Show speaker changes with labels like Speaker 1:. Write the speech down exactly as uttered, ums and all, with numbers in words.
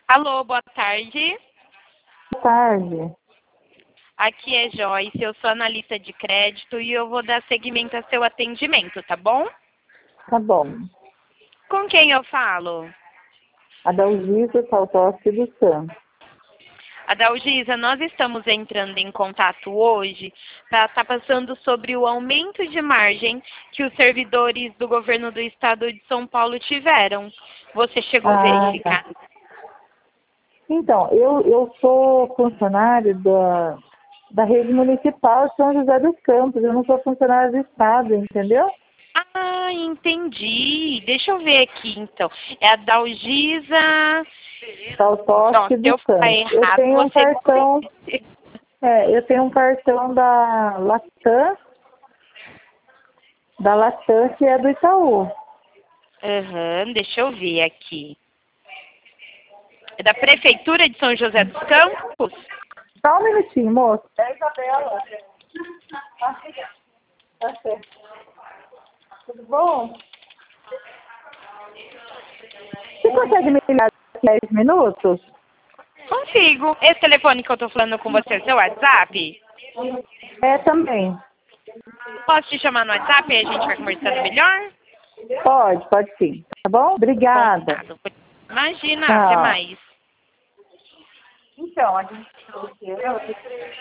Speaker 1: Alô, boa tarde.
Speaker 2: Boa tarde.
Speaker 1: Aqui é Joyce, eu sou analista de crédito e eu vou dar seguimento ao seu atendimento, tá bom?
Speaker 2: Tá bom.
Speaker 1: Com quem eu falo?
Speaker 2: Adalgisa Saltoski do Santos.
Speaker 1: Adalgisa, nós estamos entrando em contato hoje para estar passando sobre o aumento de margem que os servidores do governo do estado de São Paulo tiveram. Você chegou a
Speaker 2: Ah,
Speaker 1: verificar?
Speaker 2: tá. Então, eu, eu sou funcionário da, da rede municipal de São José dos Campos. Eu não sou funcionário do estado, entendeu?
Speaker 1: Ah, entendi. Deixa eu ver aqui, então. É a Dalgisa...
Speaker 2: Saltoski
Speaker 1: Pronto, se
Speaker 2: do
Speaker 1: eu falar
Speaker 2: Santos. Eu
Speaker 1: errado,
Speaker 2: tenho um
Speaker 1: você
Speaker 2: cartão,
Speaker 1: corrige.
Speaker 2: é, eu tenho um cartão da Latam, da Latam, que é do Itaú.
Speaker 1: Aham, deixa eu ver aqui. É da Prefeitura de São José dos Campos?
Speaker 2: Só um minutinho, moço. É a Isabela. Tá certo. Tudo bom? Você consegue me ligar daqui a dez minutos?
Speaker 1: Consigo. Esse telefone que eu tô falando com você é seu WhatsApp?
Speaker 2: É, também.
Speaker 1: Posso te chamar no WhatsApp e a gente vai conversando melhor?
Speaker 2: Pode, pode sim. Tá bom? Obrigada.
Speaker 1: Combinado. Imagina, até
Speaker 2: Tchau.
Speaker 1: mais.
Speaker 2: Então, a gente trouxe